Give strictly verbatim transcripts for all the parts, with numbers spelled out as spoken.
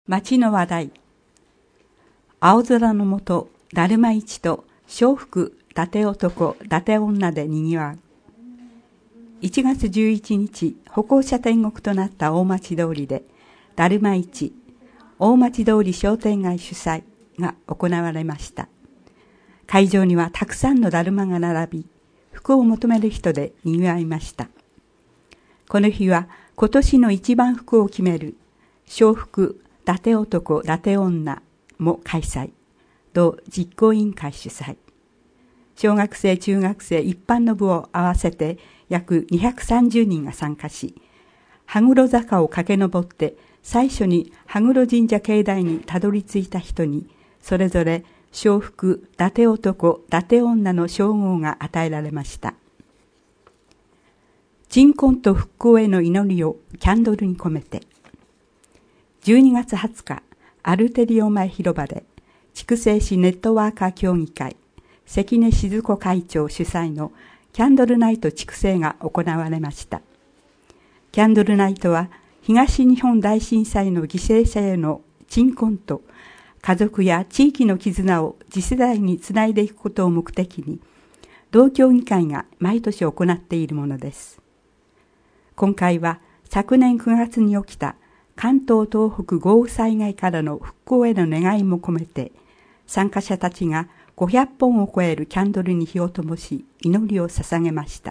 町の話題。青空の下、だるま市と笑福伊達男伊達女でにぎわう。いちがつじゅういちにち、歩行者天国となった大町通りで、だるま市、大町通り商店街主催が行われました。会場にはたくさんのだるまが並び、福を求める人でにぎわいました。この日は今年の一番福を決める笑福伊達男伊達女も開催。同実行委員会主催。小学生、中学生、一般の部を合わせて約にひゃくさんじゅうにんが参加し、羽黒坂を駆け上って最初に羽黒神社境内にたどり着いた人に、それぞれ笑福伊達男伊達女の称号が与えられました。鎮魂と復興への祈りをキャンドルに込めて、じゅうにがつはつか、アルテリオ前広場で、筑西市ネットワーカー協議会、関根静子会長主催のキャンドルナイト筑西が行われました。キャンドルナイトは、東日本大震災の犠牲者への鎮魂と、家族や地域の絆を次世代につないでいくことを目的に、同協議会が毎年行っているものです。今回は、昨年くがつに起きた関東東北豪雨災害からの復興への願いも込めて、参加者たちがごひゃっぽんを超えるキャンドルに火を灯し、祈りを捧げました。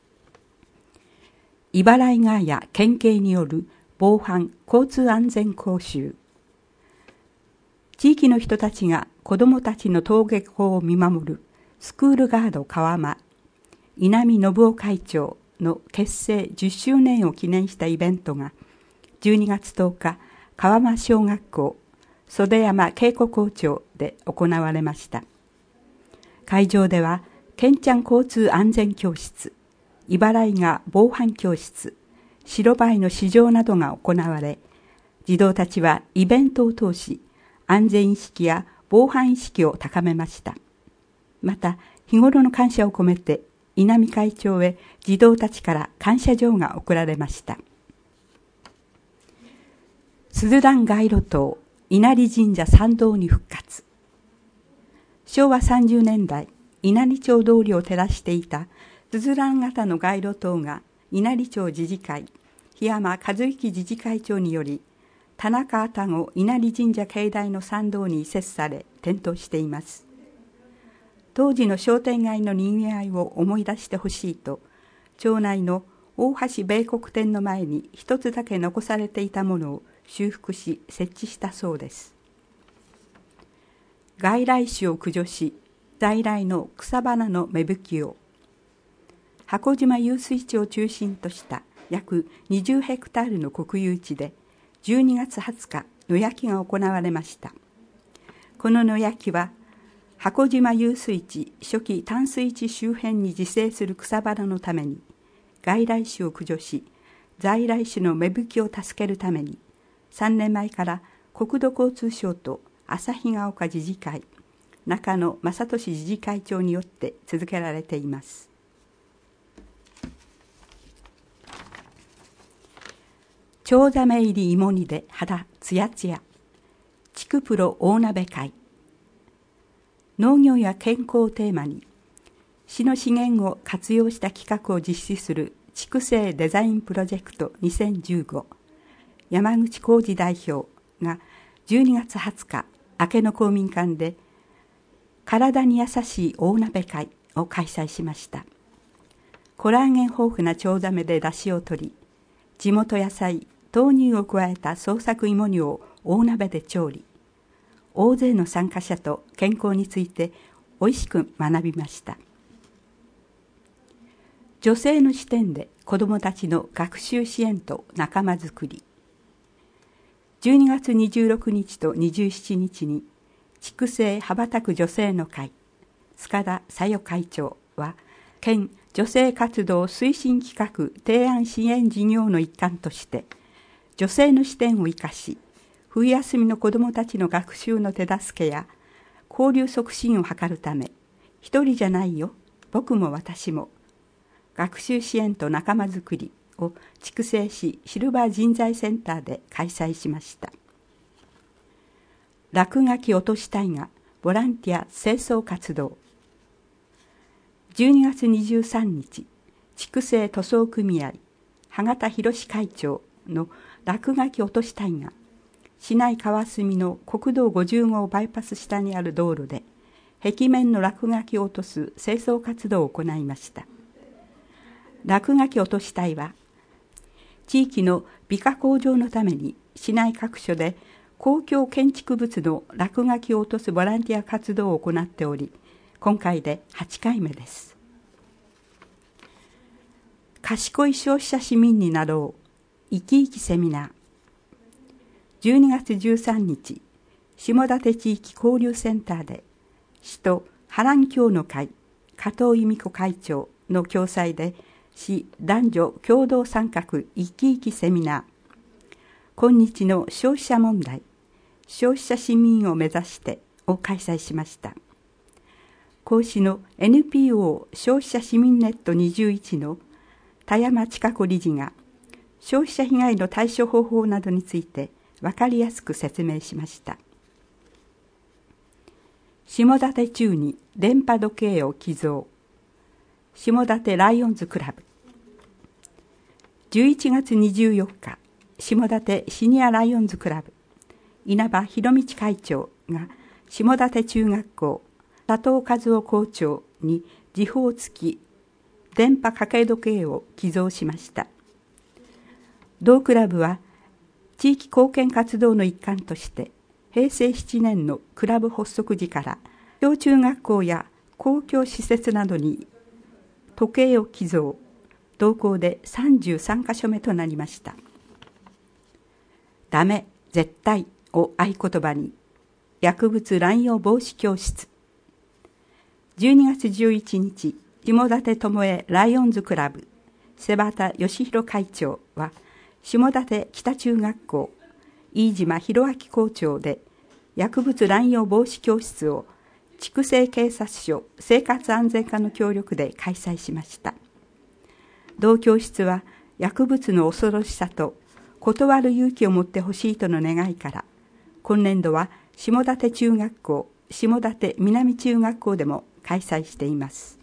伊原井川や県警による防犯交通安全講習。地域の人たちが子どもたちの登下校を見守るスクールガード川間、稲見信夫会長の結成じゅっしゅうねんを記念したイベントが、じゅうにがつとおか、川間小学校、袖山稽古校長で行われました。会場では、けんちゃん交通安全教室、茨井川防犯教室、白バイの試乗などが行われ、児童たちはイベントを通し、安全意識や防犯意識を高めました。また、日頃の感謝を込めて、稲見会長へ児童たちから感謝状が贈られました。すずらん街路灯、稲荷神社参道に復活。しょうわさんじゅうねんだい、稲荷町通りを照らしていたすずらん型の街路灯が稲荷町自治会、檜山和之自治会長により、田中愛宕稲荷神社境内の参道に移設され点灯しています。当時の商店街のにぎわいを思い出してほしいと、町内の大橋米国店の前に一つだけ残されていたものを修復し設置したそうです。外来種を駆除し、在来の草花の芽吹きを。箱島遊水地を中心とした約にじゅうヘクタールの国有地で、じゅうにがつはつか、野焼きが行われました。この野焼きは、箱島遊水地初期淡水地周辺に自生する草花のために、外来種を駆除し、在来種の芽吹きを助けるために、さんねんまえから国土交通省と旭ヶ丘自治会、中野正俊自治会長によって続けられています。チョウザメ入り芋煮で肌つやつや、地区プロ大鍋会。農業や健康をテーマに、市の資源を活用した企画を実施する筑西デザインプロジェクトにせんじゅうご。山口浩二代表がじゅうにがつはつか、明けの公民館で体に優しい大鍋会を開催しました。コラーゲン豊富なチョウザメで出汁を取り、地元野菜、豆乳を加えた創作芋煮を大鍋で調理。大勢の参加者と健康についておいしく学びました。女性の視点で子どもたちの学習支援と仲間づくり。じゅうにがつにじゅうろくにちとにじゅうしちにちに、筑西羽ばたく女性の会、塚田小代会長は、県女性活動推進企画提案支援事業の一環として、女性の視点を生かし、冬休みの子どもたちの学習の手助けや、交流促進を図るため、一人じゃないよ、僕も私も、学習支援と仲間づくりを筑西市シルバー人材センターで開催しました。 落書き落とし隊がボランティア清掃活動。じゅうにがつにじゅうさんにち、筑西塗装組合羽形博会長の落書き落とし隊が市内川隅の国道ごじゅうごうバイパス下にある道路で壁面の落書きを落とす清掃活動を行いました。落書き落とし隊は地域の美化向上のために市内各所で公共建築物の落書きを落とすボランティア活動を行っており、今回ではちかいめです。賢い消費者市民になろう生き生きセミナー。じゅうにがつじゅうさんにち、下館地域交流センターで市と波乱協の会加藤由美子会長の共催で市男女共同参画生き生きセミナー今日の消費者問題消費者市民を目指してを開催しました。講師の エヌピーオー 消費者市民ネットにじゅういちの田山千佳子理事が消費者被害の対処方法などについて分かりやすく説明しました。下館中に電波時計を寄贈。下館ライオンズクラブ。じゅういちがつにじゅうよっか、下館シニアライオンズクラブ稲葉博道会長が下館中学校佐藤和夫校長に時報付き電波掛け時計を寄贈しました。同クラブは地域貢献活動の一環としてへいせいしちねんのクラブ発足時から小中学校や公共施設などに時計を寄贈、同校でさんじゅうさんかしょめとなりました。ダメ、絶対を合言葉に薬物乱用防止教室。じゅうにがつじゅういちにち、下館智恵ライオンズクラブ瀬端義弘会長は下館北中学校飯島博明校長で薬物乱用防止教室を筑西警察署生活安全課の協力で開催しました。同教室は薬物の恐ろしさと断る勇気を持ってほしいとの願いから今年度は下館中学校下館南中学校でも開催しています。